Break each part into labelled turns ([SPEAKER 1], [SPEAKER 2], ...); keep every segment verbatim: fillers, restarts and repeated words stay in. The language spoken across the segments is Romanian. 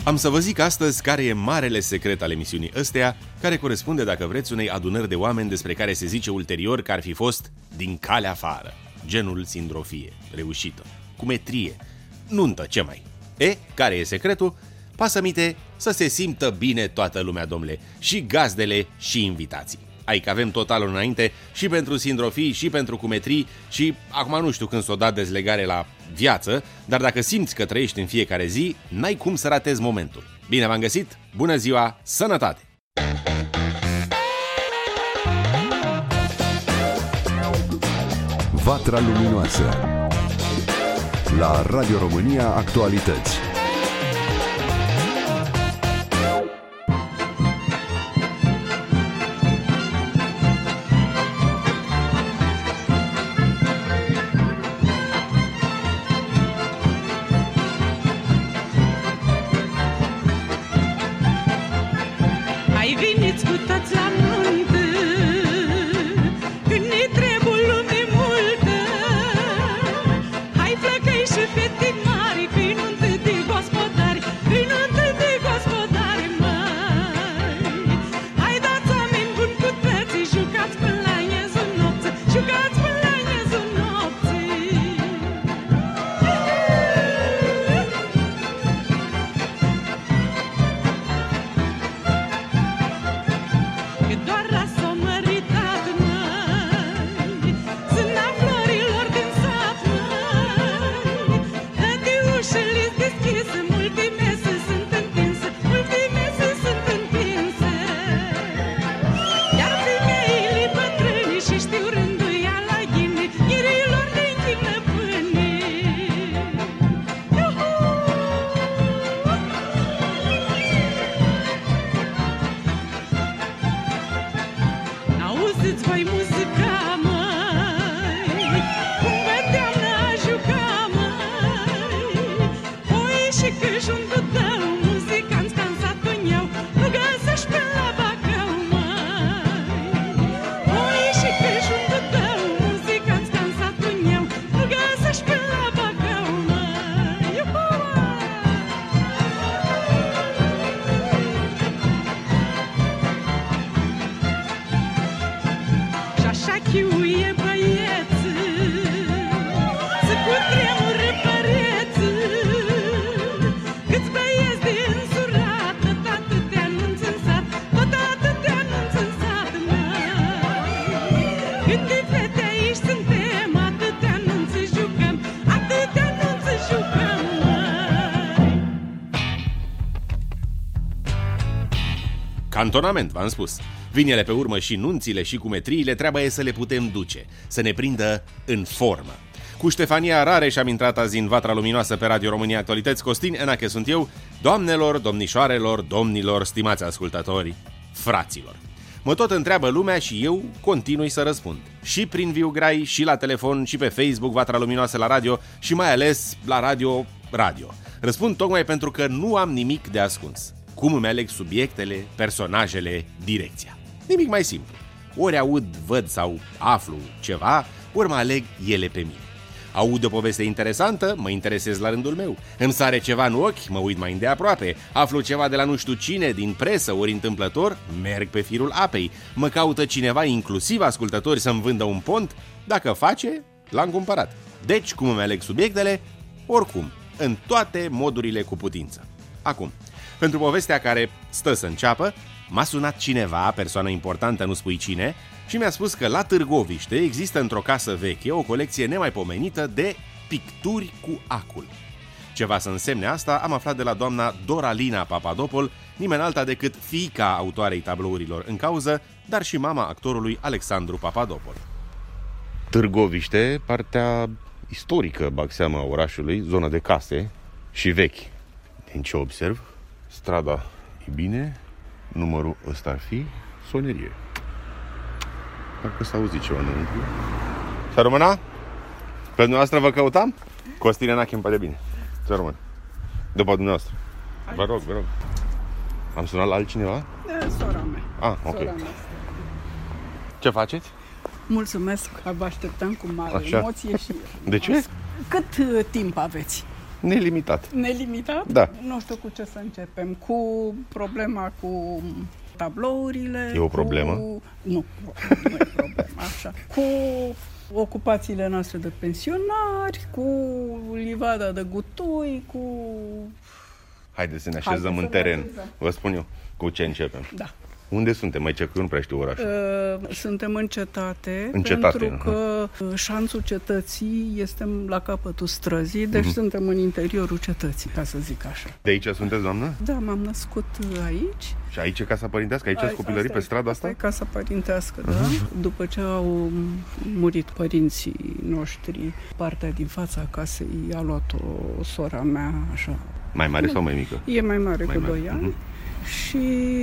[SPEAKER 1] Am să vă zic astăzi care e marele secret al emisiunii ăsteia, care corespunde, dacă vreți, unei adunări de oameni despre care se zice ulterior că ar fi fost din calea afară. Genul sindrofie, reușită, cumetrie, nuntă, ce mai? E, care e secretul? Pasămite să se simtă bine toată lumea, domnule, și gazdele și invitații. Ai că avem totalul înainte și pentru sindrofii și pentru cumetrii și acum nu știu când s-o dat dezlegare la viață, dar dacă simți că trăiești în fiecare zi, n-ai cum să ratezi momentul. Bine v-am găsit, bună ziua, sănătate!
[SPEAKER 2] Vatra Luminoasă la Radio România Actualități.
[SPEAKER 1] Cantonament, v-am spus. Vin ele pe urmă și nunțile și cumetriile, treaba e să le putem duce, să ne prindă în formă. Cu Ștefania Rareș am intrat azi în Vatra Luminoasă pe Radio România Actualități. Costin Enache sunt eu. Doamnelor, domnișoarelor, domnilor, stimați ascultători, fraților. Mă tot întreabă lumea și eu continui să răspund. Și prin viu grai, și la telefon, și pe Facebook Vatra Luminoasă la radio și mai ales la radio, radio. Răspund tocmai pentru că nu am nimic de ascuns. Cum îmi aleg subiectele, personajele, direcția. Nimic mai simplu. Ori aud, văd sau aflu ceva, ori mă aleg ele pe mine. Aud o poveste interesantă, mă interesez la rândul meu. Îmi sare ceva în ochi, mă uit mai îndeaproape. Aflu ceva de la nu știu cine, din presă ori întâmplător, merg pe firul apei. Mă caută cineva, inclusiv ascultători, să-mi vândă un pont. Dacă face, l-am cumpărat. Deci, cum îmi aleg subiectele? Oricum, în toate modurile cu putință. Acum, pentru povestea care stă să înceapă, m-a sunat cineva, persoană importantă, nu spui cine, și mi-a spus că la Târgoviște există într-o casă veche o colecție nemaipomenită de picturi cu acul. Ceva să însemne asta am aflat de la doamna Doralina Papadopol, nimeni alta decât fiica autoarei tablourilor în cauză, dar și mama actorului Alexandru Papadopol. Târgoviște, partea istorică, bag seama, orașului, zona de case și vechi. Din ce observ, strada e bine, numărul ăsta ar fi sonerie. Parcă s-a auzit ceva înăuntru. Să rămână? Pe dumneavoastră vă căutam? Costin Enache, îmi pare bine. Să rămână. După dumneavoastră. Vă rog, vă rog. Am sunat la altcineva?
[SPEAKER 3] Da, sora mea.
[SPEAKER 1] Ah, ok.
[SPEAKER 3] Sora mea.
[SPEAKER 1] Ce faceți?
[SPEAKER 3] Mulțumesc că vă așteptăm cu mare
[SPEAKER 1] Așa.
[SPEAKER 3] emoție și...
[SPEAKER 1] De ce?
[SPEAKER 3] Cât uh, timp aveți?
[SPEAKER 1] Nelimitat.
[SPEAKER 3] Nelimitat?
[SPEAKER 1] Da.
[SPEAKER 3] Nu știu cu ce să începem. Cu problema cu tablourile.
[SPEAKER 1] E o problemă?
[SPEAKER 3] Cu... Nu, nu e problemă, așa. Cu ocupațiile noastre de pensionari, cu livada de gutui, cu...
[SPEAKER 1] Haideți să ne așezăm Haideți în teren. Așezăm. Vă spun eu cu ce începem.
[SPEAKER 3] Da.
[SPEAKER 1] Unde suntem? Mai ce că eu nu prea știu orașul.
[SPEAKER 3] Uh, suntem în cetate,
[SPEAKER 1] în cetate
[SPEAKER 3] pentru că uh, șanțul cetății este la capătul străzii, deci uh-huh. suntem în interiorul cetății, ca să zic așa.
[SPEAKER 1] De aici sunteți, doamnă?
[SPEAKER 3] Da, m-am născut aici.
[SPEAKER 1] Și aici e casa părintească? Aici ați copilărit pe strada asta?
[SPEAKER 3] Asta e casa părintească, uh-huh. da. După ce au murit părinții noștri, partea din fața casei a luat-o sora mea, așa.
[SPEAKER 1] Mai mare sau mai mică?
[SPEAKER 3] E mai mare mai cu mare. doi ani. Uh-huh. Și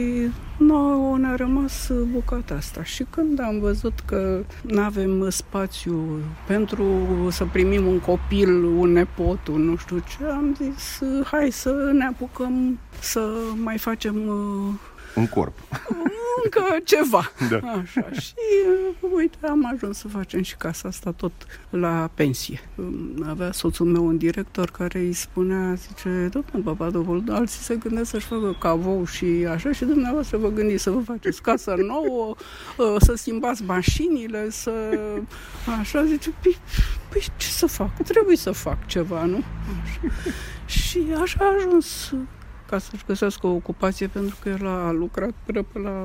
[SPEAKER 3] nouă ne-a rămas bucata asta. Și când am văzut că n-avem spațiu pentru să primim un copil, un nepot, un nu știu ce, am zis, hai să ne apucăm să mai facem...
[SPEAKER 1] Un corp.
[SPEAKER 3] Încă ceva.
[SPEAKER 1] Da.
[SPEAKER 3] Așa. Și uite, am ajuns să facem și casa asta tot la pensie. Avea soțul meu un director care îi spunea, zice, domnul Papadopoulou, alții se gândesc să-și facă cavou și așa, și dumneavoastră vă gândiți să vă faceți casă nouă, să schimbați mașinile, să... Așa, zice, păi, păi ce să fac? Trebuie să fac ceva, nu? Așa. Și așa a ajuns ca să-și găsească o ocupație, pentru că el a lucrat până pe la...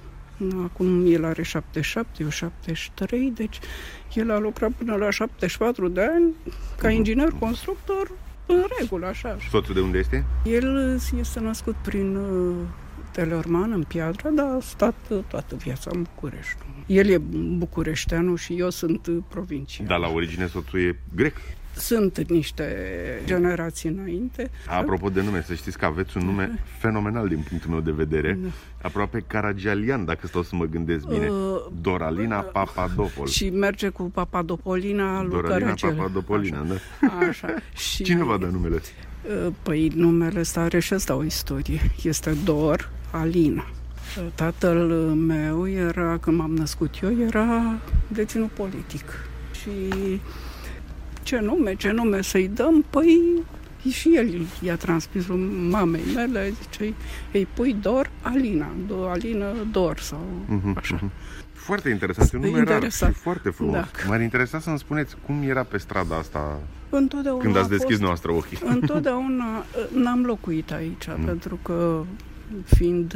[SPEAKER 3] Acum el are șaptezeci și șapte, eu șaptezeci și trei, deci el a lucrat până la șaptezeci și patru de ani ca inginer constructor în regulă, așa.
[SPEAKER 1] Soțul de unde este?
[SPEAKER 3] El este născut prin uh, Teleorman, în Piatra, dar a stat uh, toată viața în București. El e bucureșteanu și eu sunt uh, provincian.
[SPEAKER 1] Dar la origine soțul e grec?
[SPEAKER 3] Sunt niște generații înainte.
[SPEAKER 1] Apropo de nume, să știți că aveți un nume fenomenal din punctul meu de vedere. Da. Aproape caragialian, dacă stau să mă gândesc bine. Uh, Doralina Papadopol.
[SPEAKER 3] Și merge cu Papadopolina lui
[SPEAKER 1] Doralina
[SPEAKER 3] Cărăcel.
[SPEAKER 1] Papadopolina,
[SPEAKER 3] așa.
[SPEAKER 1] Da.
[SPEAKER 3] Așa. Și,
[SPEAKER 1] cine v-a dat numele?
[SPEAKER 3] Păi numele ăsta are și ăsta o istorie. Este Dor Alina. Tatăl meu era, când m-am născut eu, era deținut politic. Și ce nume, ce nume să-i dăm? Păi și el i-a transmis mamei mele, zice, îi pui Dor Alina, Do, Alina Dor sau uh-huh, așa. Uh-huh.
[SPEAKER 1] Foarte interesant, un nume rar și foarte frumos. Da. M-ar interesa să-mi spuneți cum era pe strada asta
[SPEAKER 3] întotdeauna
[SPEAKER 1] când ați deschis noastră ochii.
[SPEAKER 3] Întotdeauna n-am locuit aici, mm. pentru că fiind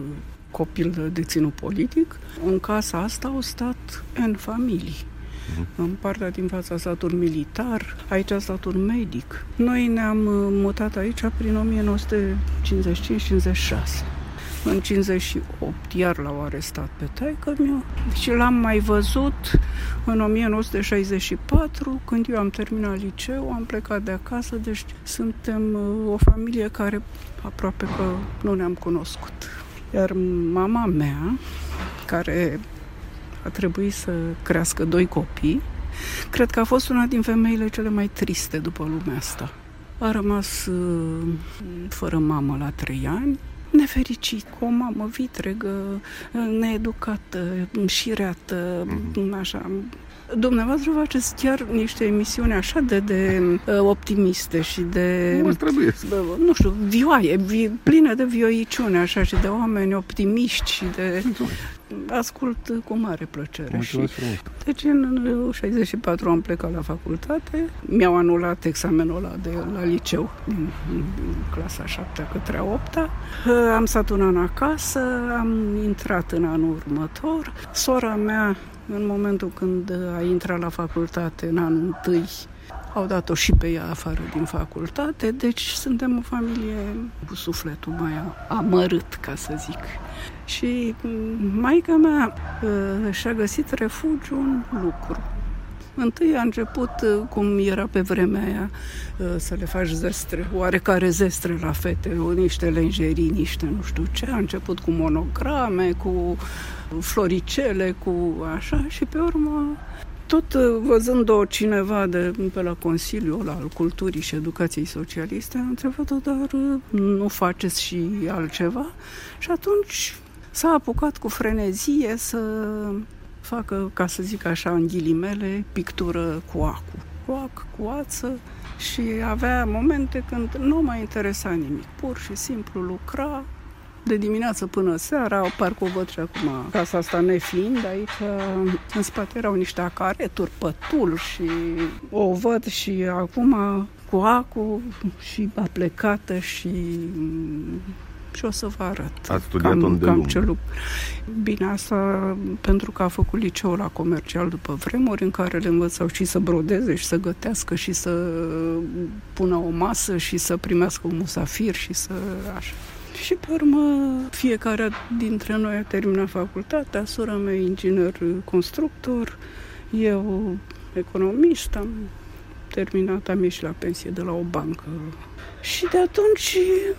[SPEAKER 3] copil deținut politic, în casa asta au stat în familii. Mm-hmm. În partea din fața statul militar, aici a stat un medic. Noi ne-am mutat aici prin o mie nouă sute cincizeci și cinci cincizeci și șase. În cincizeci și opt iar l-au arestat pe taică-miu și l-am mai văzut în o mie nouă sute șaizeci și patru, când eu am terminat liceu, am plecat de acasă, deci suntem o familie care aproape că nu ne-am cunoscut. Iar mama mea, care a trebuit să crească doi copii, cred că a fost una din femeile cele mai triste după lumea asta. A rămas uh, fără mamă la trei ani, nefericit, cu o mamă vitregă, needucată, șireată, mm-hmm. așa. Dumneavoastră faceți chiar niște emisiuni așa de, de uh, optimiste și de...
[SPEAKER 1] Nu trebuie.
[SPEAKER 3] Uh, nu știu, vioaie, vi, pline de vioiciune, așa, și de oameni optimiști și de... Mulțumesc. Ascult cu mare plăcere. Și, deci în șaizeci și patru am plecat la facultate, mi-au anulat examenul ăla de la liceu, din, din clasa a șaptea către a opta. Am stat un an acasă, am intrat în anul următor. Sora mea, în momentul când a intrat la facultate, în anul întâi, au dat-o și pe ea afară din facultate, deci suntem o familie cu sufletul mai amărât, ca să zic. Și maica mea uh, și-a găsit refugiu în lucru. Întâi a început, uh, cum era pe vremea aia, uh, să le faci zestre, oarecare zestre la fete, niște lenjerii, niște nu știu ce. A început cu monograme, cu floricele, cu așa, și pe urmă, tot văzând-o cineva de pe la Consiliul al Culturii și Educației Socialiste, am întrebat-o, dar nu faceți și altceva? Și atunci s-a apucat cu frenezie să facă, ca să zic așa, în ghilimele, pictură cu acu. Cu ac, cu ață, Și avea momente când nu m-a interesat nimic. Pur și simplu lucra de dimineață până seara, parcă o văd și acum, casa asta nefiind, aici în spate erau niște acareturi, pătul și o văd și acum cu acu și aplecată și... și o să vă arăt.
[SPEAKER 1] Ați studiat unde lume?
[SPEAKER 3] Ce lucru. Bine, asta pentru că a făcut liceul la comercial după vremuri în care le învățau și să brodeze și să gătească și să pună o masă și să primească un musafir și să așa. Și pe urmă, fiecare dintre noi a terminat facultatea, sora mea inginer constructor, eu economist, am terminat, am ieșit la pensie de la o bancă. Și de atunci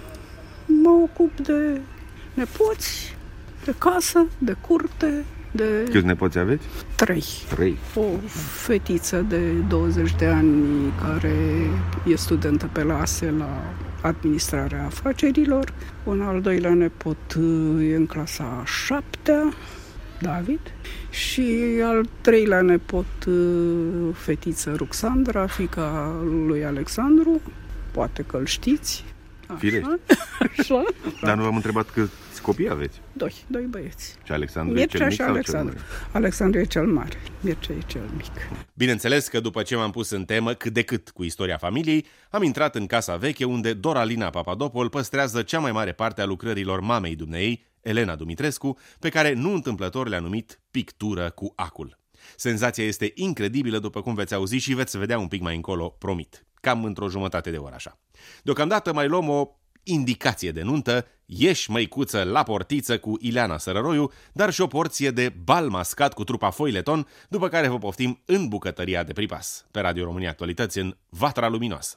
[SPEAKER 3] mă ocup de nepoți, de casă, de curte, de...
[SPEAKER 1] Câți nepoți aveți?
[SPEAKER 3] Trei.
[SPEAKER 1] Trei. O
[SPEAKER 3] fetiță de douăzeci de ani care e studentă pe la A S E la administrarea afacerilor. Un al doilea nepot e în clasa a șaptea, David. Și al treilea nepot, fetiță Ruxandra, fiica lui Alexandru. Poate că îl știți.
[SPEAKER 1] Firești.
[SPEAKER 3] Așa.
[SPEAKER 1] Dar nu v-am întrebat câți copii aveți?
[SPEAKER 3] Doi, doi băieți.
[SPEAKER 1] Și Alexandru
[SPEAKER 3] Mircea
[SPEAKER 1] e cel mic
[SPEAKER 3] și
[SPEAKER 1] sau
[SPEAKER 3] Alexandru.
[SPEAKER 1] cel mare?
[SPEAKER 3] Alexandru e cel mare, Mircea e cel mic.
[SPEAKER 1] Bineînțeles că după ce m-am pus în temă cât de cât cu istoria familiei, am intrat în casa veche unde Doralina Papadopol păstrează cea mai mare parte a lucrărilor mamei dumneei, Elena Dumitrescu, pe care nu întâmplător le-a numit pictură cu acul. Senzația este incredibilă, după cum veți auzi și veți vedea un pic mai încolo, promit. Cam într-o jumătate de oră așa. Deocamdată mai luăm o indicație de nuntă, ieși măicuță la portiță cu Ileana Sărăroiu, dar și o porție de bal mascat cu trupa Foileton, după care vă poftim în bucătăria de pripas. Pe Radio România Actualități în Vatra Luminoasă.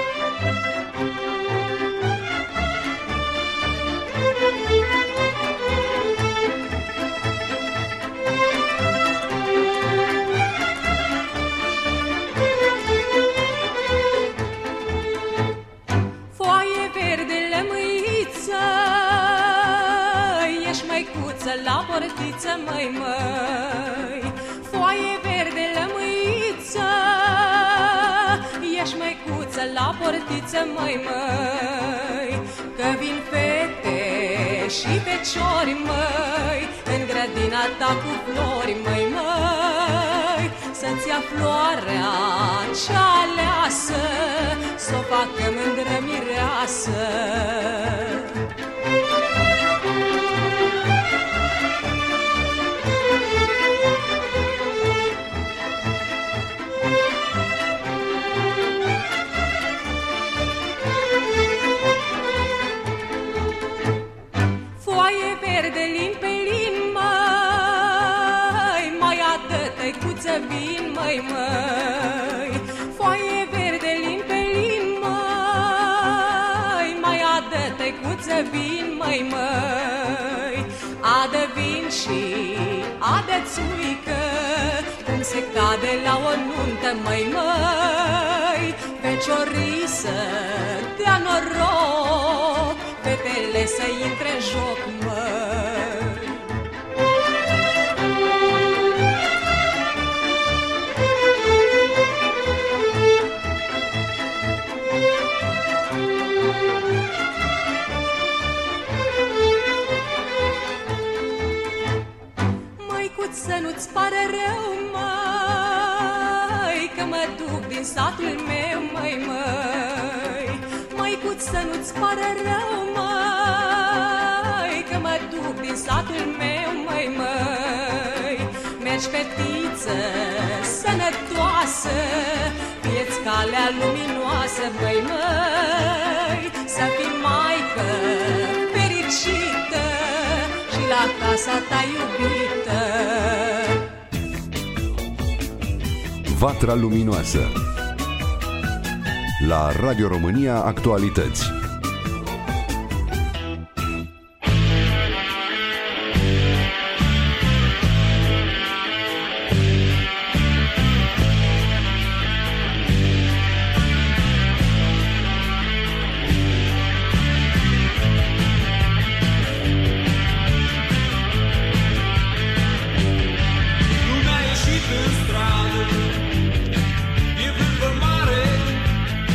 [SPEAKER 4] La portiță, măi, măi, foaie verde, lămâiță, ești măicuță la portiță, măi, măi, că vin fete și feciori, măi, în grădina ta cu flori, măi, măi, să-ți ia floarea cea aleasă, s-o facă mândră mireasă. Vin, măi, măi, foaie verde, lin pe lin, măi, mai adă tăicuță, vin, măi, măi, adă vin și adă țuică, cum se cade la o nuntă, măi, măi, feciorisă, dea noroc, fetele să intre în joc, măi. Să nu-ți pare rău, măi, că mă duc din satul meu, măi, măi, măicuț, să nu-ți pare rău, măi, că mă duc din satul meu, măi, măi, mergi fetiță sănătoasă, fie-ți calea luminoasă, măi, măi, să fii maică fericită și la casa ta iubită.
[SPEAKER 2] Vatra Luminoasă la Radio România Actualități.
[SPEAKER 5] Lumea a ieșit în stradă, e vâlvă mare,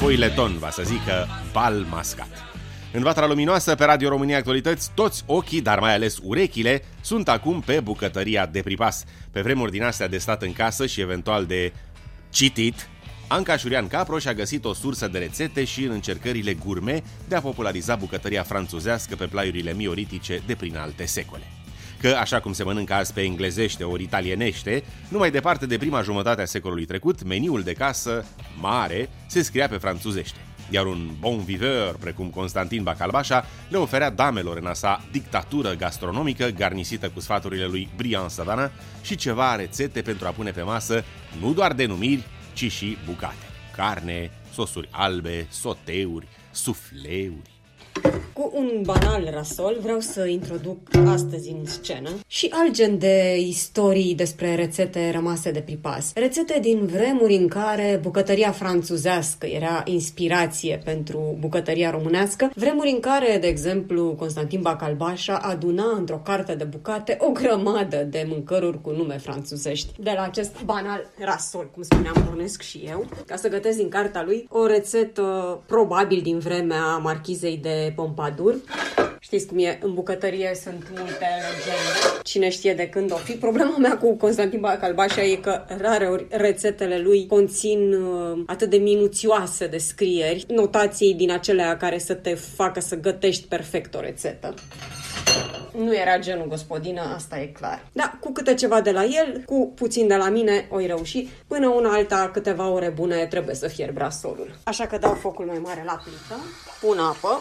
[SPEAKER 1] foileton, va să zică bal mascat. În Vatra Luminoasă, pe Radio România Actualități, toți ochii, dar mai ales urechile, sunt acum pe bucătăria de pripas. Pe vremuri din astea de stat în casă și eventual de citit, Anca Șurian Caproș a găsit o sursă de rețete și în încercările gourmet de a populariza bucătăria franțuzească pe plaiurile mioritice de prin alte secole. Că, așa cum se mănâncă azi pe englezește ori italienește, numai departe de prima jumătate a secolului trecut, meniul de casă mare se scria pe franțuzește. Iar un bon viveur, precum Constantin Bacalbașa, le oferea damelor în a sa dictatură gastronomică, garnisită cu sfaturile lui Brian Savana și ceva rețete pentru a pune pe masă nu doar denumiri, ci și bucate. Carne, sosuri albe, soteuri, sufleuri.
[SPEAKER 5] Cu un banal rasol vreau să introduc astăzi în scenă și alt gen de istorii despre rețete rămase de pripas. Rețete din vremuri în care bucătăria franțuzească era inspirație pentru bucătăria românească, vremuri în care, de exemplu, Constantin Bacalbașa aduna într-o carte de bucate o grămadă de mâncăruri cu nume franțuzești. De la acest banal rasol, cum spuneam, pornesc și eu, ca să gătesc din cartea lui o rețetă probabil din vremea marchizei de Pompadour. Știți cum e, în bucătărie sunt multe legende. Cine știe de când o fi. Problema mea cu Constantin Bacalbașa e că rareori rețetele lui conțin uh, atât de minuțioase descrieri, notații din acelea care să te facă să gătești perfect o rețetă. Nu era genul gospodină, asta e clar. Da, cu câte ceva de la el, cu puțin de la mine, o-i reuși. Până una alta, câteva ore bune, trebuie să fierb rasolul. Așa că dau focul mai mare la plită, pun apă,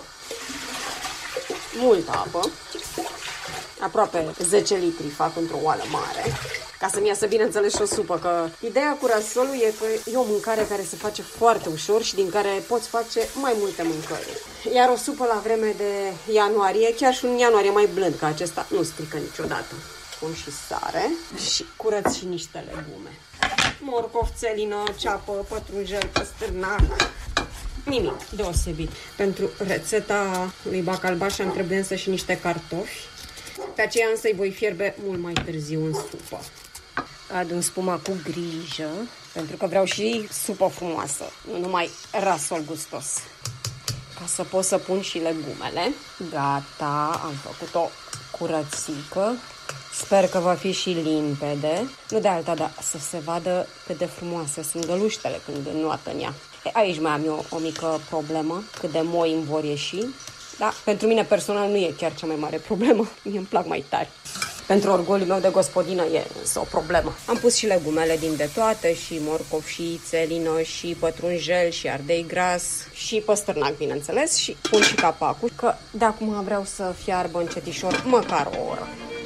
[SPEAKER 5] multă apă, aproape zece litri fac într-o oală mare, ca să-mi iasă bineînțeles și o supă, că ideea cu rasolul e că e o mâncare care se face foarte ușor și din care poți face mai multe mâncări. Iar o supă la vreme de ianuarie, chiar și un ianuarie mai blând ca acesta, nu strică niciodată. Pun și sare și curăț și niște legume. Morcov, țelină, ceapă, pătrunjel, păstârnac. Nimic deosebit. Pentru rețeta lui Bacalbașa îmi trebuie însă și niște cartofi. Pe aceea însă îi voi fierbe mult mai târziu în supă. Adun spuma cu grijă, pentru că vreau și supă frumoasă, nu numai rasol gustos. Ca să pot să pun și legumele. Gata, am făcut o curățică. Sper că va fi și limpede. Nu de alta, dar să se vadă cât de frumoase sunt găluștele când înnoată în ea. Aici mai am eu o mică problemă, cât de moi îmi vor ieși. Da, pentru mine personal nu e chiar cea mai mare problemă. Mie îmi plac mai tari. Pentru orgoliul meu de gospodină e însă o problemă. Am pus și legumele din de toate, și morcov, și țelină, și pătrunjel, și ardei gras, și păstârnac, bineînțeles, și pun și capacul, că de acum vreau să fiarbă încetișor măcar o oră.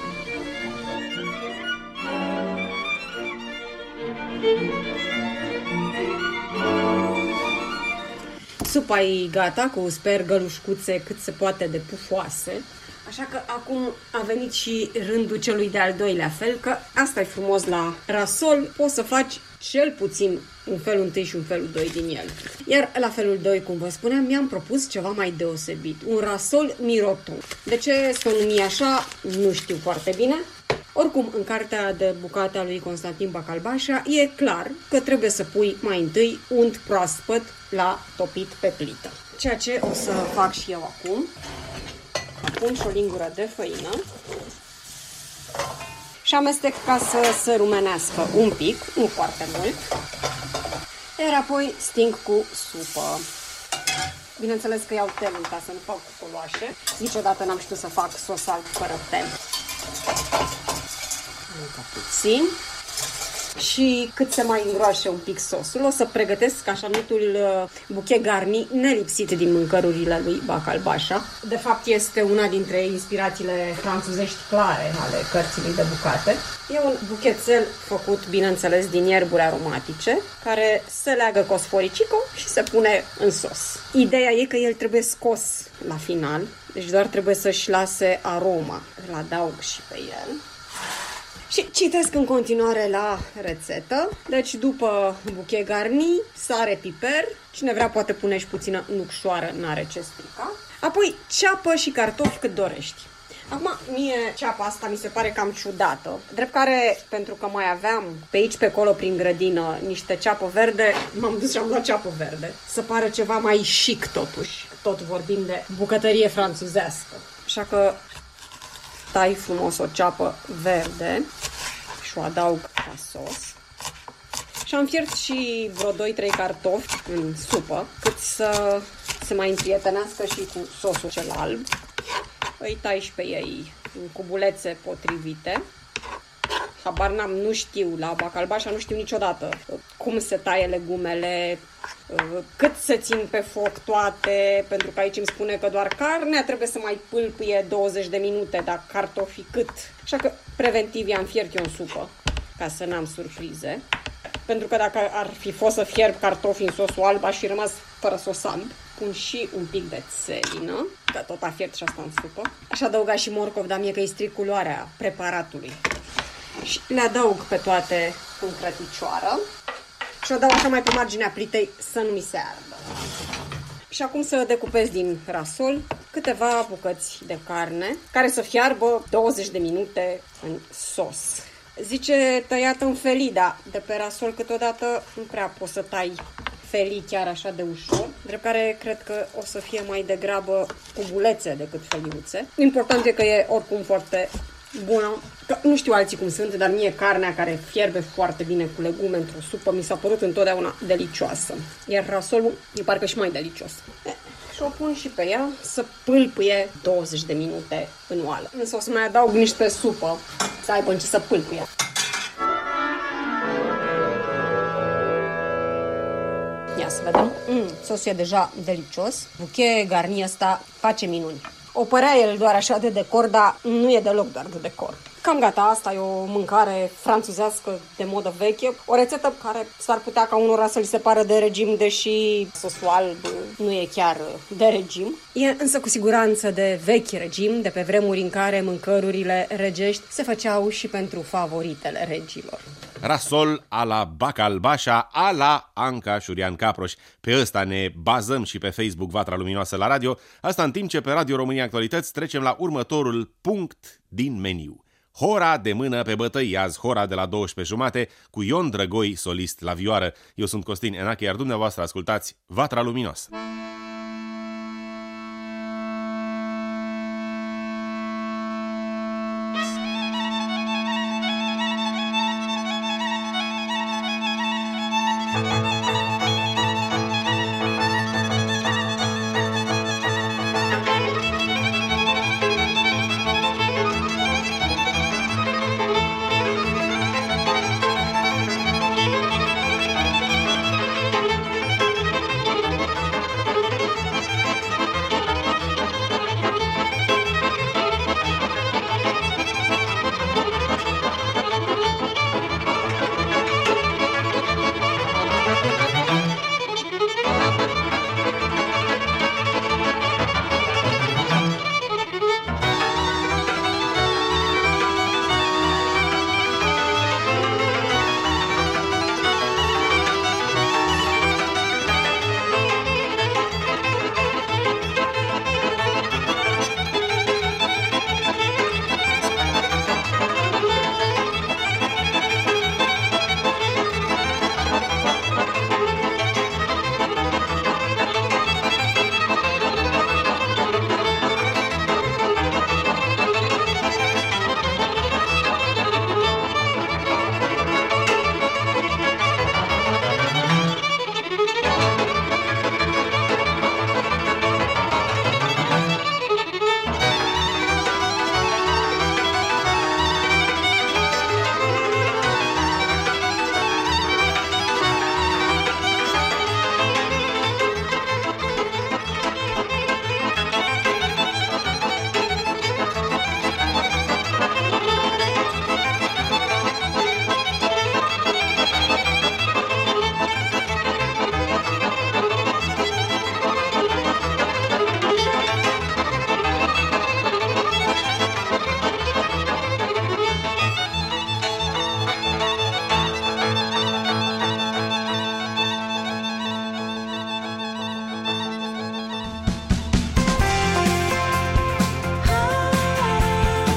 [SPEAKER 5] Supa e gata, cu sper gălușcuțe cât se poate de pufoase. Așa că acum a venit și rândul celui de-al doilea fel, că asta e frumos la rasol, poți să faci cel puțin un fel întâi și un felul doi din el. Iar la felul doi, cum vă spuneam, mi-am propus ceva mai deosebit, un rasol miroton. De ce să o numi așa, nu știu foarte bine. Oricum, în cartea de bucate a lui Constantin Bacalbașa e clar că trebuie să pui mai întâi unt proaspăt la topit pe plită. Ceea ce o să fac și eu acum. Pun și o lingură de făină și amestec ca să se rumenească un pic, nu foarte mult. Iar apoi sting cu supă. Bineînțeles că iau telul ca să nu fac coloașe. Niciodată n-am știut să fac sos alb fără tel. Încă puțin. Și cât se mai îngroașe un pic sosul, o să pregătesc așa numitul buchet garni, nelipsit din mâncărurile lui Bacalbașa. De fapt, este una dintre inspirațiile franțuzești clare ale cărții lui de bucate. E un buchețel făcut, bineînțeles, din ierburi aromatice, care se leagă cu o sforicică și se pune în sos. Ideea e că el trebuie scos la final, deci doar trebuie să-și lase aroma. Îl adaug și pe el. Și citesc în continuare la rețetă. Deci după buchet garni, sare, piper. Cine vrea poate pune și puțină nucșoară, n-are ce strica. Apoi ceapă și cartofi cât dorești. Acum, mie ceapa asta mi se pare cam ciudată, drept care, pentru că mai aveam pe aici, pe acolo, prin grădină, niște ceapă verde, m-am dus și am luat ceapă verde. Să pară ceva mai chic, totuși. Tot vorbim de bucătărie franțuzească. Așa că tai frumos o ceapă verde și o adaug la sos. Și am fiert și vreo doi trei cartofi în supă, cât să se mai împrietenească și cu sosul cel alb. Îi tai și pe ei în cubulețe potrivite. Habar n-am, nu știu, la bacalbașa nu știu niciodată cum se taie legumele, cât se țin pe foc toate, pentru că aici îmi spune că doar carnea trebuie să mai pâlpâie douăzeci de minute, dar cartofii cât? Așa că preventiv i-am fiert eu în supă, ca să n-am surprize. Pentru că dacă ar fi fost să fierb cartofii în sosul alb, aș fi rămas fără sos alb. Pun și un pic de țelină, că tot a fiert și asta în supă. Aș adăuga și morcov, dar mie că îi stric culoarea preparatului. Și le adaug pe toate în crăticioară și o dau așa mai pe marginea plitei să nu mi se ardă. Și acum să decupez din rasol câteva bucăți de carne care să fiarbă douăzeci de minute în sos. Zice tăiată în felii, dar de pe rasol câteodată nu prea poți să tai felii chiar așa de ușor, drept care cred că o să fie mai degrabă cubulețe decât feliuțe. Important e că e oricum foarte bună, că nu știu alții cum sunt, dar mie carnea care fierbe foarte bine cu legume într-o supă mi s-a părut întotdeauna delicioasă, iar rasolul e parcă și mai delicios. E, și o pun și pe ea să pâlpâie douăzeci de minute în oală. Însă o să mai adaug niște supă să aibă în ce să pâlpâie. Ia să vedem. Mm, sosul e deja delicios. Bouquet garni ăsta face minuni. O părea el doar așa de decor, dar nu e deloc doar de decor. Cam gata, asta e o mâncare franțuzească de modă veche. O rețetă care s-ar putea ca unora să li se pară de regim, deși sosul alb nu e chiar de regim. E însă cu siguranță de vechi regim, de pe vremuri în care mâncărurile regești se făceau și pentru favoritele regilor.
[SPEAKER 1] Rasol a la bacalbașa a la Anca Șurian Caproș. Pe ăsta ne bazăm și pe Facebook Vatra Luminoasă la radio. Asta în timp ce pe Radio România Actualități trecem la următorul punct din meniu. Hora de mână pe bătăi, azi hora de la douăsprezece jumate cu Ion Drăgoi, solist la vioară. Eu sunt Costin Enache, iar dumneavoastră ascultați Vatra Luminoasă.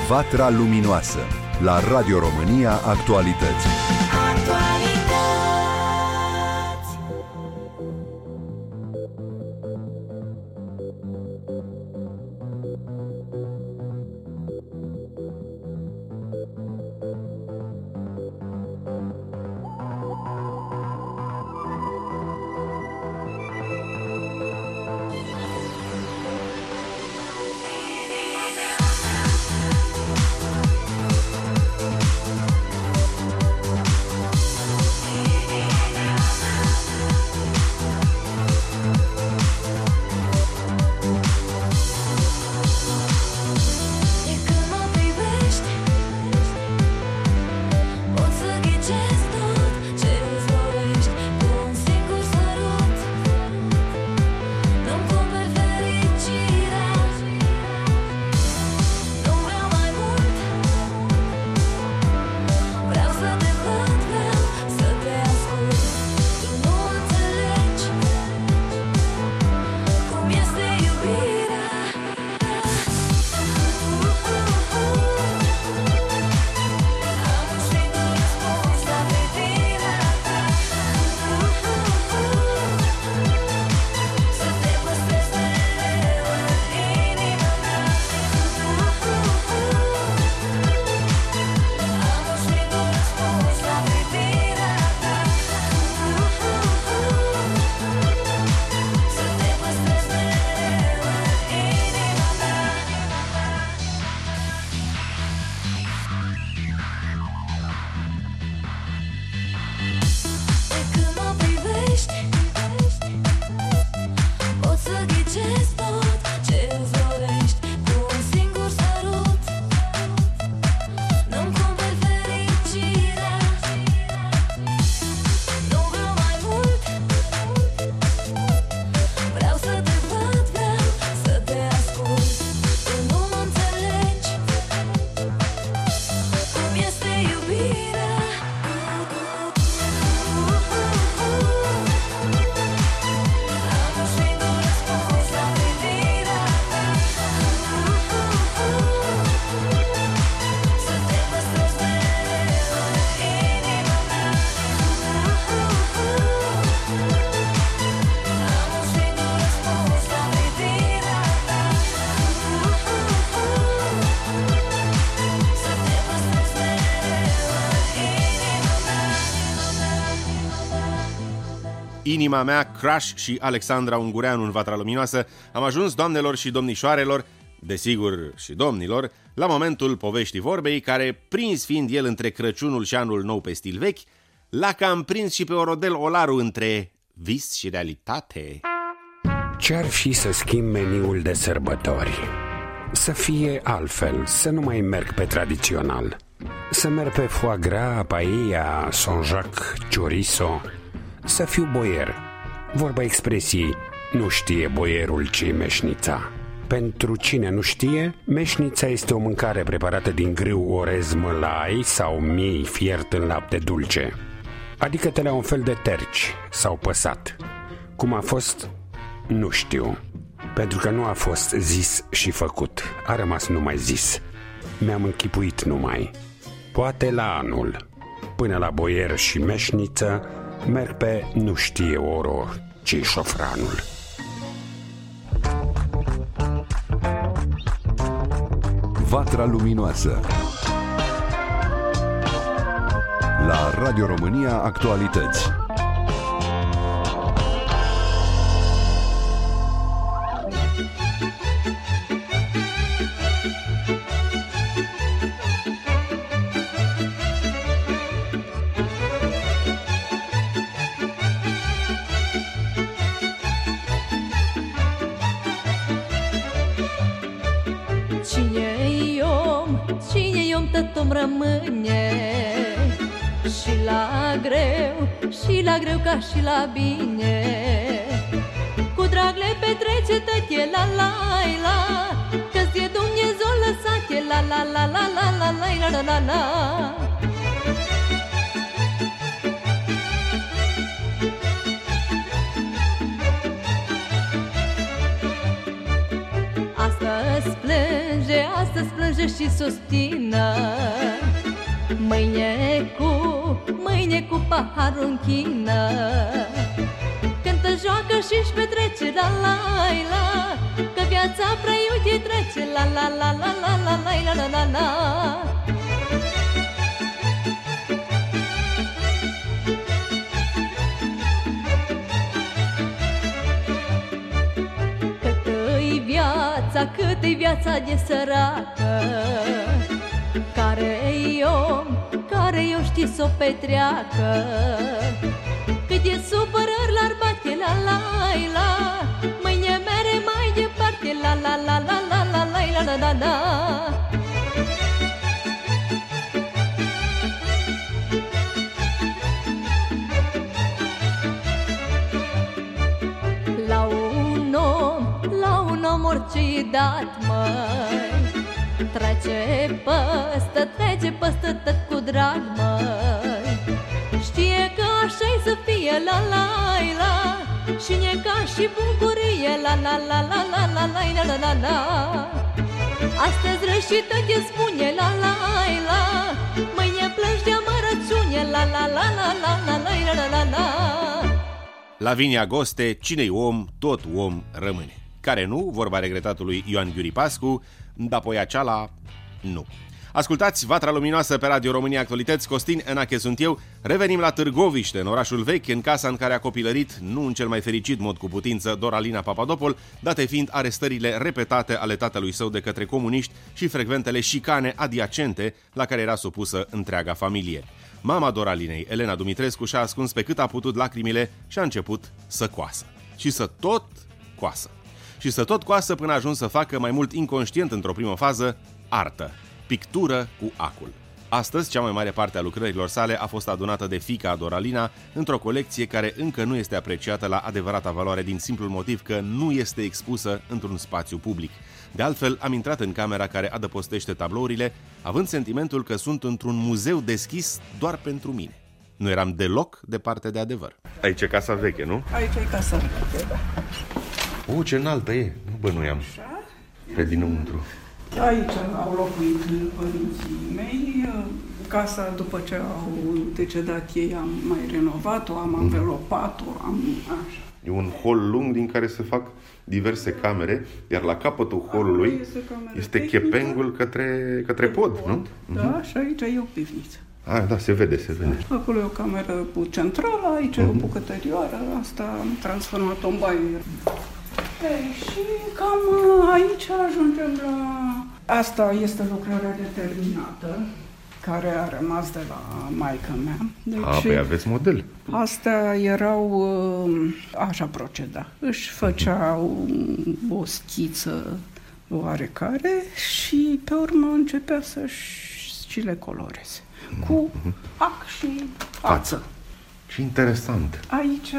[SPEAKER 2] Vatra Luminoasă la Radio România Actualități.
[SPEAKER 1] Inima mea, Crush și Alexandra Ungureanu în Vatra Luminoasă. Am ajuns, doamnelor și domnișoarelor, desigur și domnilor, la momentul poveștii vorbei, care, prins fiind el între Crăciunul și Anul Nou pe stil vechi, l-a cam prins și pe Orodel Olaru între vis și realitate.
[SPEAKER 6] Ce-ar fi să schimb meniul de sărbători? Să fie altfel, să nu mai merg pe tradițional. Să merg pe foie gras, paella, Saint-Jacques, chorizo. Să fiu boier. Vorba expresiei, nu știe boierul ce-i meșnița. Pentru cine nu știe, meșnița este o mâncare preparată din grâu, orez, mălai sau miei fiert în lapte dulce. Adică te la un fel de terci sau păsat. Cum a fost, nu știu. Pentru că nu a fost zis și făcut. A rămas numai zis. Mi-am închipuit numai. Poate la anul. Până la boier și meșniță merg pe nu știe oro ce-i șofranul.
[SPEAKER 2] Vatra Luminoasă la Radio România Actualități.
[SPEAKER 7] Tot-o-mi rămâne și la greu, și la greu ca și la bine. Cu drag le petrece tătie la la la, că-ți e Dumnezeu lăsat-e la la la la la la la la la la. Astăzi plânge, astăzi să-ți plânge și sustină. Mâine cu, mâine cu paharul în chină, cântă, joacă și-și petrece, la la la, că viața prea iute trece, la la la la la la la la la la. Cât-i viața, cât-i viața de săracă, care-i om, care eu știi s-o petreacă. Cât e supărări l-ar bate, la la la, mâine mere mai departe, la la la la la la la la la la. La un om, la un om orice-i dat, măi, trece păstă, trece păstă tot cu drag, măi. Știe că așa-i să fie, la la la, și neca și bucurie, la la la la la la la la la la. Astăzi rășită te spune, la la la, mâine plângi de amărăciune, la la la la la la la la la la.
[SPEAKER 1] Lavinia Goste, cine-i om, tot om rămâne. Care nu, vorba regretatului Ioan Ghiuri Pascu, da poiaceala, nu. Ascultați Vatra Luminoasă pe Radio România Actualități. Costin Enache sunt eu. Revenim la Târgoviște, în orașul vechi, în casa în care a copilărit, nu în cel mai fericit mod cu putință, Doralina Papadopol, date fiind arestările repetate ale tatălui său de către comuniști și frecventele șicane adiacente la care era supusă întreaga familie. Mama Doralinei, Elena Dumitrescu, și-a ascuns pe cât a putut lacrimile și a început să coasă. Și să tot coasă. Și să tot coasă până a ajuns să facă, mai mult inconștient într-o primă fază, artă. Pictură cu acul. Astăzi, cea mai mare parte a lucrărilor sale a fost adunată de fiica Doralina într-o colecție care încă nu este apreciată la adevărata valoare din simplul motiv că nu este expusă într-un spațiu public. De altfel, am intrat în camera care adăpostește tablourile, având sentimentul că sunt într-un muzeu deschis doar pentru mine. Nu eram deloc departe de adevăr. Aici e casa veche, nu?
[SPEAKER 3] Aici e casa veche, da.
[SPEAKER 1] O, ce înaltă e! Nu bănuiam. Pe dinăuntru.
[SPEAKER 3] Aici au locuit părinții mei. Casa, după ce au decedat ei, am mai renovat-o, am învelopat-o, am așa.
[SPEAKER 1] E un hol lung din care se fac diverse camere, iar la capătul holului este, este chepengul către, către pod, pod, nu?
[SPEAKER 3] Da, și aici e o pivniță.
[SPEAKER 1] Ah, da, se vede, se vede.
[SPEAKER 3] Acolo e o cameră centrală, aici uh-huh. e o bucătărioară, asta am transformat-o în baie. Și cam aici ajungem la... Asta este lucrarea determinată, care a rămas de la maica mea. Deci, a,
[SPEAKER 1] păi aveți model.
[SPEAKER 3] Astea erau... Așa proceda. Își făceau o schiță oarecare și pe urmă începea să-și și le coloreze. Cu ac și ață.
[SPEAKER 1] Ce interesant.
[SPEAKER 3] Aici...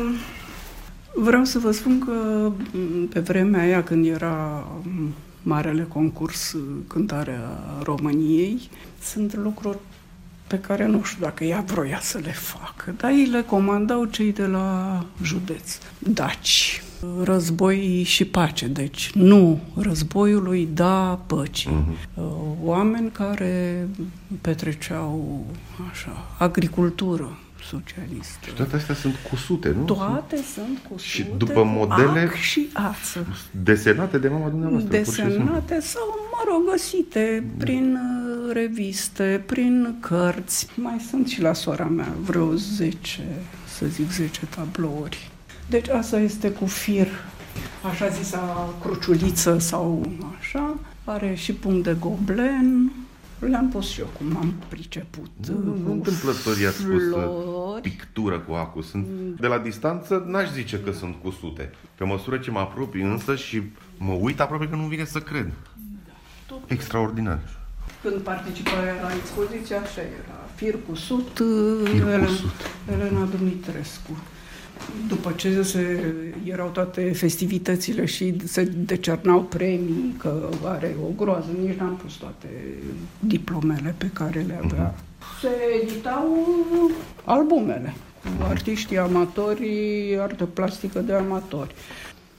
[SPEAKER 3] Vreau să vă spun că pe vremea aia, când era marele concurs Cântarea României, sunt lucruri pe care nu știu dacă ea vroia să le facă, dar ei le comandau cei de la județ, daci. Război și pace, deci nu războiului, da păcii. Uh-huh. Oameni care petreceau așa, agricultură socialistă.
[SPEAKER 1] Și toate astea sunt cusute, nu?
[SPEAKER 3] Toate sunt cusute.
[SPEAKER 1] Și după modele
[SPEAKER 3] ac și ață.
[SPEAKER 1] Desenate de mama dumneavoastră.
[SPEAKER 3] Desenate sau, mă rog, găsite prin reviste, prin cărți. Mai sunt și la sora mea vreo zece, să zic zece tablouri. Deci asta este cu fir, așa zisa cruciuliță sau așa. Are și punct de goblen. Le-am pus și eu cum am priceput.
[SPEAKER 1] Nu, nu întâmplător i-ați spus pictură cu acul. Sunt, de la distanță n-aș zice că sunt cusute. Pe măsură ce mă apropii însă și mă uit, aproape că nu vine să cred. Da, extraordinar.
[SPEAKER 3] Când participarea la expoziție, așa era. Fir cusut,
[SPEAKER 1] Fir
[SPEAKER 3] Elena,
[SPEAKER 1] cusut.
[SPEAKER 3] Elena Dumitrescu. După ce se, erau toate festivitățile și se decernau premii, că are o groază, nici n-am pus toate diplomele pe care le avea. Uh-huh. Se editau albumele cu artiștii amatori, artă plastică de amatori.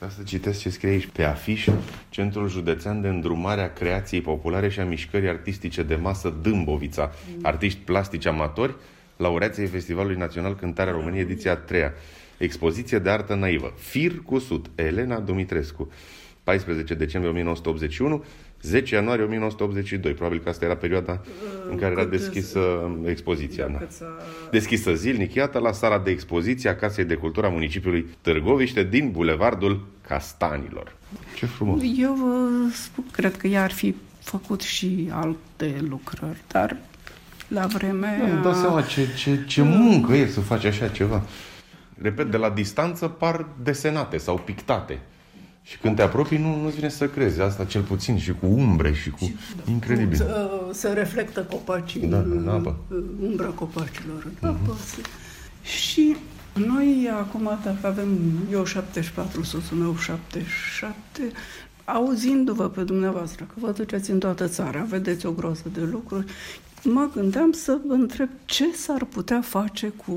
[SPEAKER 1] Ca să citesc ce scrie aici. Pe afiș, Centrul Județean de Îndrumare a Creației Populare și a Mișcării Artistice de Masă Dâmbovița. Artiști plastici amatori, laureații Festivalului Național Cântarea României, ediția a treia. Expoziție de artă naivă. Fir cusut. Elena Dumitrescu. paisprezece decembrie o mie nouă sute optzeci și unu, zece ianuarie o mie nouă sute optzeci și doi. Probabil că asta era perioada în care era deschisă expoziția. Da. Deschisă zilnic, iată, la sala de expoziție a Casei de Cultură a municipiului Târgoviște, din Bulevardul Castanilor. Ce frumos!
[SPEAKER 3] Eu vă spun, cred că ea ar fi făcut și alte lucrări, dar la vremea...
[SPEAKER 1] Da, îmi dau seama ce, ce, ce muncă e să faci așa ceva. Repet, de la distanță par desenate sau pictate. Și când te apropii, nu, nu-ți vine să crezi. Asta cel puțin și cu umbre și cu... Da, incredibil.
[SPEAKER 3] Să, să reflectă copacii
[SPEAKER 1] da,
[SPEAKER 3] în,
[SPEAKER 1] în apă.
[SPEAKER 3] Umbra copacilor în apă. Uh-huh. Și noi acum, dacă avem eu șaptezeci și patru, soțul meu șaptezeci și șapte, auzindu-vă pe dumneavoastră, că vă duceți în toată țara, vedeți o groază de lucruri, mă gândeam să vă întreb ce s-ar putea face cu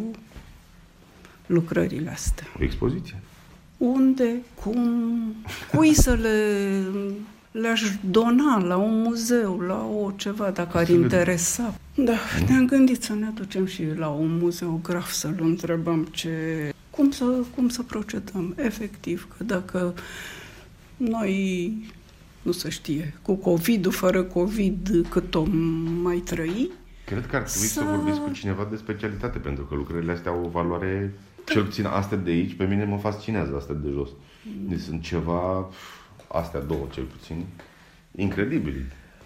[SPEAKER 3] lucrările astea.
[SPEAKER 1] O expoziție.
[SPEAKER 3] Unde, cum, cui să le, le-aș dona la un muzeu, la o ceva, dacă ar interesa. Da, ne-am gândit să ne ducem și la un muzeograf să-l întrebăm ce, cum să, cum să procedăm, efectiv, că dacă noi, nu se știe, cu COVID-ul, fără COVID, cât o mai trăi.
[SPEAKER 1] Cred că ar trebui să... să vorbiți cu cineva de specialitate, pentru că lucrările astea au o valoare... Cel puțin astea de aici, pe mine mă fascinează astea de jos. Deci sunt ceva, astea două cel puțin, incredibile.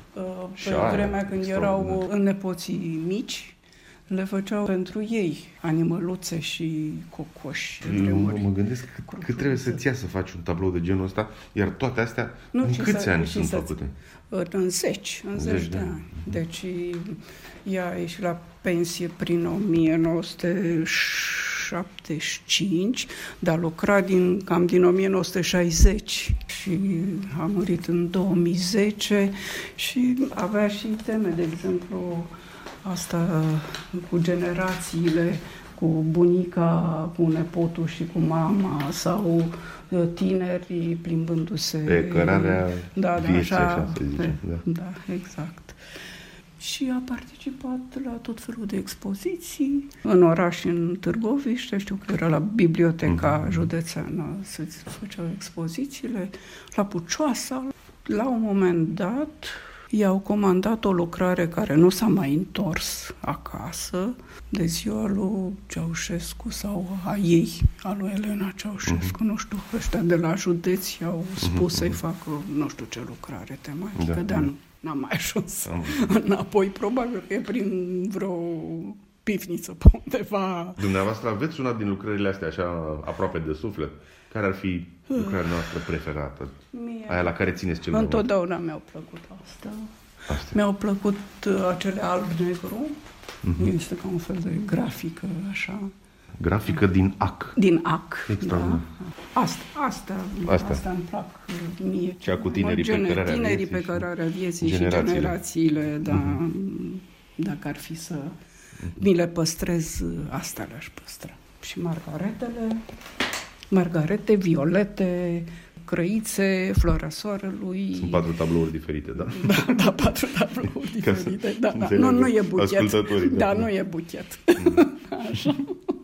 [SPEAKER 3] Pe vremea când erau nepoții mici, le făceau pentru ei animăluțe și cocoși.
[SPEAKER 1] Eu mă gândesc cât, cât trebuie să-ți ia să faci un tablou de genul ăsta, iar toate astea, nu, în câți ani sunt făcute?
[SPEAKER 3] În zeci, în zeci de ani. Deci ea a ieșit la pensie prin o mie nouă sute șaptezeci și cinci, dar lucra din, cam din o mie nouă sute șaizeci și a murit în două mii zece și avea și teme, de exemplu, asta cu generațiile, cu bunica, cu nepotul și cu mama sau tinerii plimbându-se.
[SPEAKER 1] Pe cărarea
[SPEAKER 3] da, da,
[SPEAKER 1] vieții, așa, așa se zice.
[SPEAKER 3] Da. Da, exact. Și a participat la tot felul de expoziții. În oraș, în Târgoviște, știu că era la Biblioteca mm-hmm. Județeană, se făceau expozițiile, la Pucioasa. La un moment dat, i-au comandat o lucrare care nu s-a mai întors acasă, de ziua lui Ceaușescu sau a ei, a lui Elena Ceaușescu, mm-hmm. nu știu, ăștia de la județ i-au spus mm-hmm. să-i facă nu știu ce lucrare tematică, da, dar nu. N-am mai ajuns înapoi, probabil că e prin vreo pivniță pe undeva.
[SPEAKER 1] Dumneavoastră aveți una din lucrările astea așa aproape de suflet? Care ar fi lucrarea noastră preferată? Mie, aia la care țineți cel mai mult?
[SPEAKER 3] Întotdeauna mi-au plăcut asta. Astea. Mi-au plăcut acele alb-negru. Mm-hmm. Este ca un fel de grafică, așa.
[SPEAKER 1] Grafică din ac.
[SPEAKER 3] Din ac, da. Asta, asta, asta. asta îmi plac mie.
[SPEAKER 1] Cea cu tinerii pe cărarea
[SPEAKER 3] Tinerii
[SPEAKER 1] vieții.
[SPEAKER 3] pe cărarea vieții și generațiile, generațiile da, mm-hmm. dacă ar fi să mi le păstrez, asta le-aș păstra. Și margaretele, margarete, violete, crăițe, floarea soarelui.
[SPEAKER 1] Sunt patru tablouri diferite, da?
[SPEAKER 3] Da, da, patru tablouri diferite. Da, da. Nu, nu e buchet. Da, nu e buchet. Așa.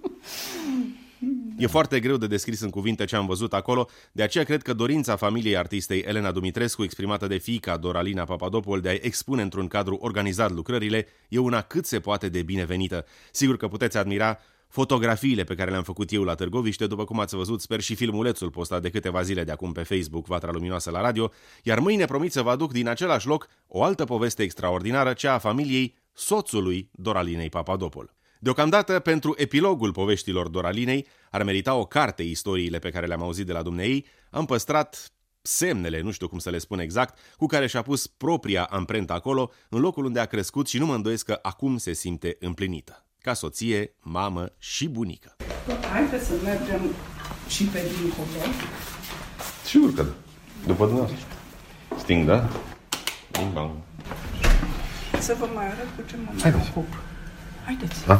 [SPEAKER 1] E foarte greu de descris în cuvinte ce am văzut acolo, de aceea cred că dorința familiei artistei Elena Dumitrescu, exprimată de fiica Doralina Papadopoulos de a expune într-un cadru organizat lucrările, e una cât se poate de binevenită. Sigur că puteți admira fotografiile pe care le-am făcut eu la Târgoviște, după cum ați văzut, sper și filmulețul postat de câteva zile de acum pe Facebook, Vatra Luminoasă la radio, iar mâine promit să vă aduc din același loc o altă poveste extraordinară, cea a familiei soțului Doralinei Papadopoulos. Deocamdată, pentru epilogul poveștilor Doralinei, ar merita o carte istoriile pe care le-am auzit de la dumneei, am păstrat semnele, nu știu cum să le spun exact, cu care și-a pus propria amprentă acolo, în locul unde a crescut și nu mă îndoiesc că acum se simte împlinită, ca soție, mamă și bunică.
[SPEAKER 3] Haideți să mergem și pe dincolo.
[SPEAKER 1] Sigur că da. După dumneavoastră. Sting, da? Bing, bang.
[SPEAKER 3] Să vă mai arăt cu ce mă mai ocup. Haideți.
[SPEAKER 1] Da?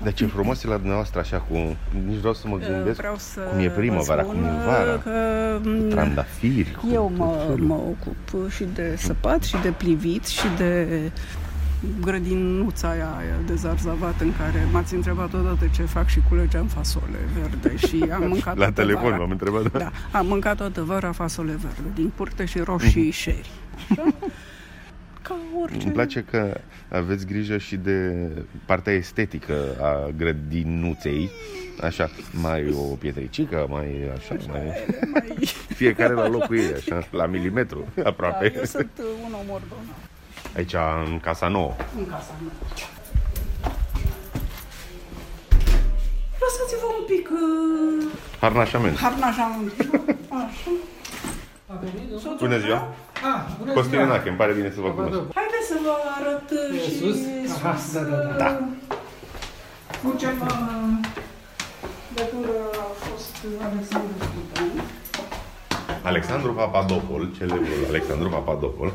[SPEAKER 1] Dar ce frumos e la dumneavoastră așa cu... Nici vreau să mă gândesc
[SPEAKER 3] să
[SPEAKER 1] cum e primăvara, cum e vara,
[SPEAKER 3] că
[SPEAKER 1] trandafiri.
[SPEAKER 3] Eu mă, mă ocup și de săpat și de plivit și de grădinuța aia, aia de zarzavat în care m-ați întrebat odată ce fac și culegeam fasole verde și am mâncat
[SPEAKER 1] la telefon
[SPEAKER 3] vara.
[SPEAKER 1] m-am întrebat.
[SPEAKER 3] Da, am mâncat toată vara fasole verde din curte și roșii șeri. Așa? Ca orice.
[SPEAKER 1] Îmi place că aveți grijă și de partea estetică a grădinuței. Așa, mai o pietricică, mai așa, așa mai... mai... Fiecare la locul ei, așa, la milimetru, aproape.
[SPEAKER 3] Da, eu sunt un om ordonat.
[SPEAKER 1] Aici, în Casa Nouă.
[SPEAKER 3] În Casa Nouă. Lăsați-vă un pic... Uh...
[SPEAKER 1] Harnașament.
[SPEAKER 3] Harnașament. Așa.
[SPEAKER 1] Bună ziua!
[SPEAKER 8] Ah, bună
[SPEAKER 1] Costin
[SPEAKER 8] ziua!
[SPEAKER 1] Enache, îmi pare bine să vă cunosc.
[SPEAKER 3] Haideți să vă arăt
[SPEAKER 8] E
[SPEAKER 3] și
[SPEAKER 8] sus?
[SPEAKER 3] sus.
[SPEAKER 8] Aha, da, da, da.
[SPEAKER 1] Da.
[SPEAKER 3] Cu ce legătură a fost Alexandru Stupan.
[SPEAKER 1] Alexandru Papadopol, celebrul Alexandru Papadopol.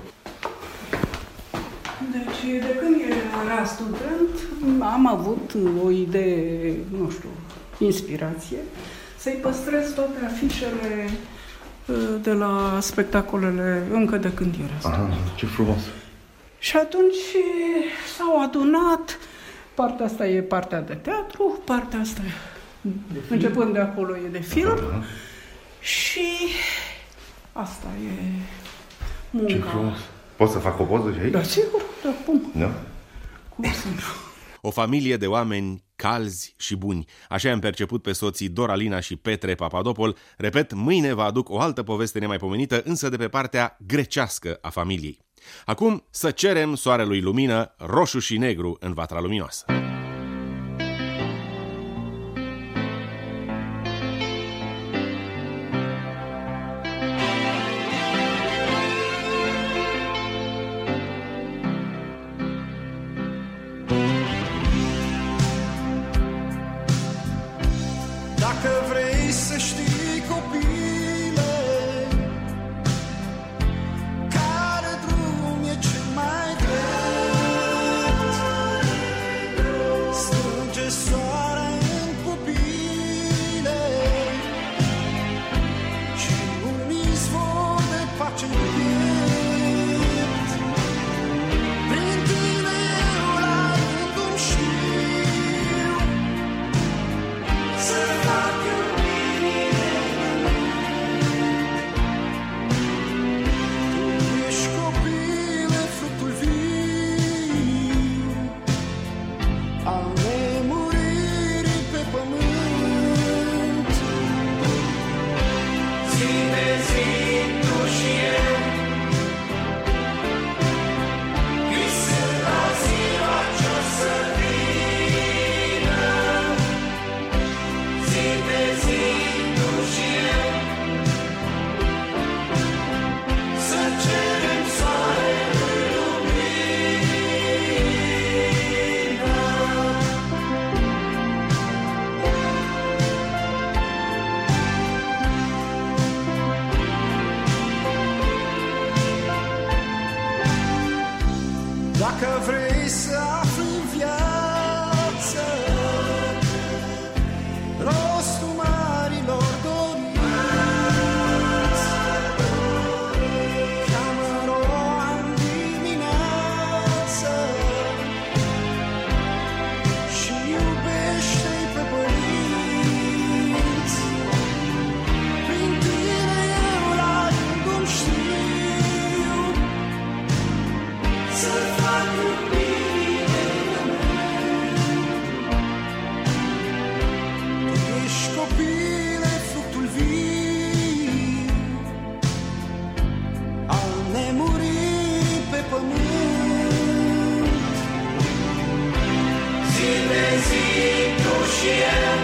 [SPEAKER 3] Deci, de când era student, am avut o idee, nu știu, inspirație, să-i păstrez toate afișele de la spectacolele încă de când era student.
[SPEAKER 1] Aha, ce frumos!
[SPEAKER 3] Și atunci s-au adunat, partea asta e partea de teatru, partea asta, de începând de acolo, e de film. Aha. Și asta e munca.
[SPEAKER 1] Ce frumos! Pot să fac o poză și aici?
[SPEAKER 3] Da, sigur, da, cum?
[SPEAKER 1] Da?
[SPEAKER 3] Cum să nu?
[SPEAKER 1] O familie de oameni calzi și buni. Așa am perceput pe soții Doralina și Petre Papadopol. Repet, mâine vă aduc o altă poveste nemaipomenită, însă de pe partea grecească a familiei. Acum să cerem soarelui lumină, roșu și negru în vatra luminoasă.
[SPEAKER 9] Dacă vrei să știi, copile, care drum e cel mai drept, strânge soarea în pupile și un izvor de pace în piept. Prin tine eu la rândul știu să fac iubire. Tu ești, copile, fructul viu al nemuririi pe pământ. Zi de zi, tu și eu, visând la ziua ce-o să vină. Zi de zi, tu și eu, să cerem soarelui lumină. Dacă vrei să afli în viață rostul marilor doriți, cheamă-o în dimineață și iubește-i pe părinți. Prin tine eu la rândul știu să fac iubire. Tu ești, copile, fructul viu al nemuririi pe pământ. Zi de zi, tu și eu,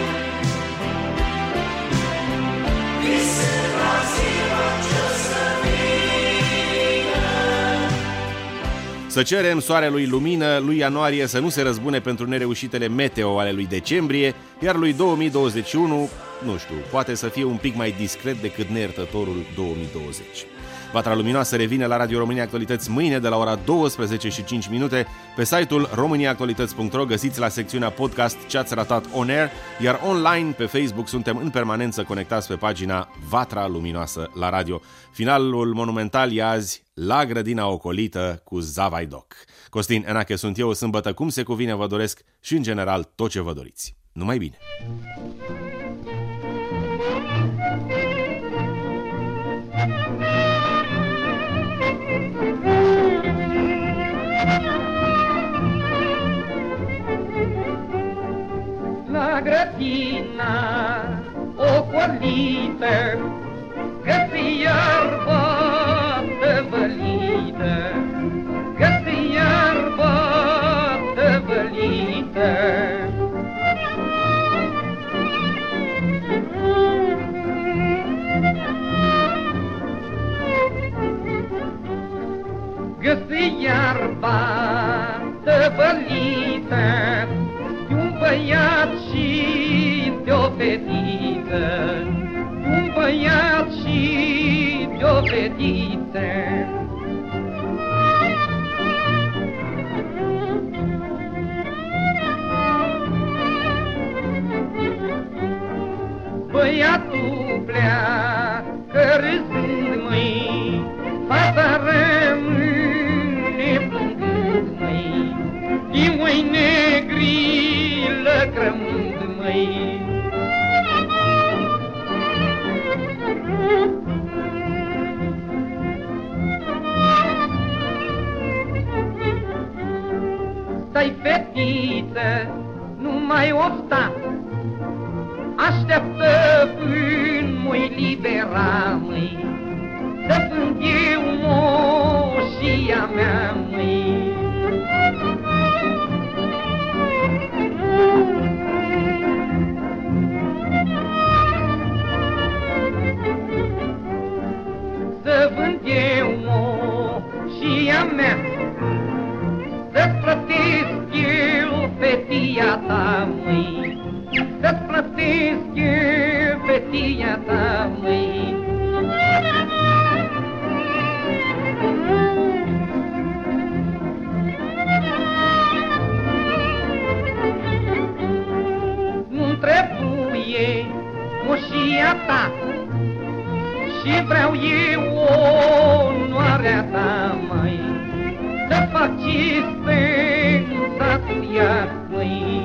[SPEAKER 9] visând la ziua ce-o să vină.
[SPEAKER 1] Să cerem soarelui lumină, lui ianuarie să nu se răzbune pentru nereușitele meteo ale lui decembrie, iar lui două mii douăzeci și unu, nu știu, poate să fie un pic mai discret decât neiertătorul două mii douăzeci. Vatra Luminoasă revine la Radio România Actualități mâine de la ora douăsprezece și cinci minute. Pe site-ul românia actualități punct ro găsiți la secțiunea podcast ce ați ratat on air, iar online pe Facebook suntem în permanență conectați pe pagina Vatra Luminoasă la radio. Finalul monumental e azi La grădina ocolită cu Zavaidoc. Costin Enache sunt eu, o sâmbătă cum se cuvine vă doresc și în general tot ce vă doriți. Numai bine!
[SPEAKER 8] La grădina ocolită găsi iarbă tăvălită, găsi iarbă tăvălită. Găsi iarba tăvălită de-un băiat și de-o fetiță, de-un băiat și de-o fetiță. Băiatul pleacă râzând, măi, fata rămâne plângând, măi, din mâini negri lăcrămând, măi. Stai, fetiță, nu mai ofta, așteaptă până mă-i libera, măi, să vând eu moșia mea, măi. Să vând eu moșia mea, să-ți plătesc eu fetia ta, măi, să-ți plătesc eu fetia ta, măi. Nu-mi trebuie moșia ta și vreau eu onoarea ta, măi, să fac cinste în satul iar, măi.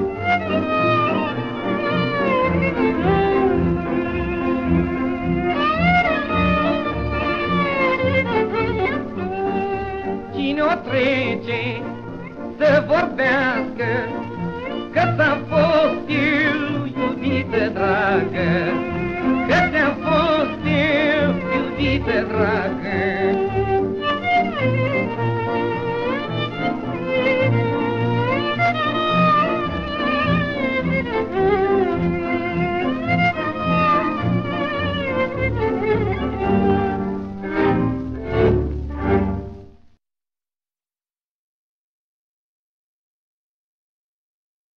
[SPEAKER 8] Cine o trece să vorbească că ți-am fost eu iubită dragă, că ți-am fost eu iubită dragă.